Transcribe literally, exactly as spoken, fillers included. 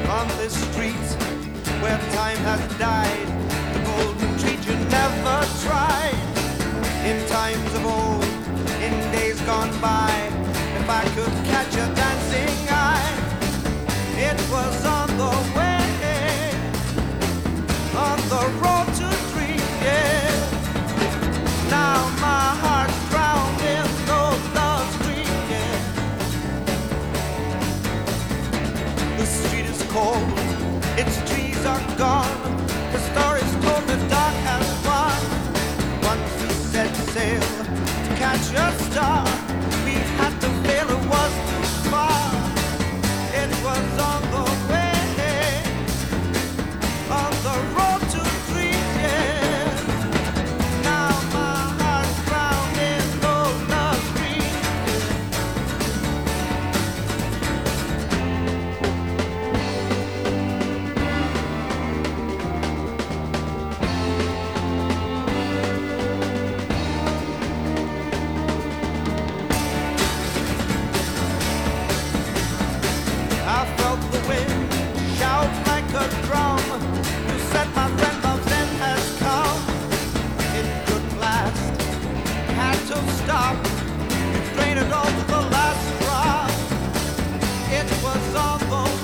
on this street where time has died. The golden treat you never tried. In times of old, in days gone by, if I could catch a dancing eye, it was on the way, on the road to dream, yeah. Now my heart's drowned in those love's dream, yeah. The street is cold, its trees are gone, the story's told, the dark has won. Once we set sail to catch a star, we had to fail, it was too far. It was on the way, on the road to dreams, yeah. Now my heart's drowned in those love's dreams. I felt the wind shout like a drum. You said, my friend, love's end has come. It couldn't last, had to stop. You drained it all to the last drop. It was on the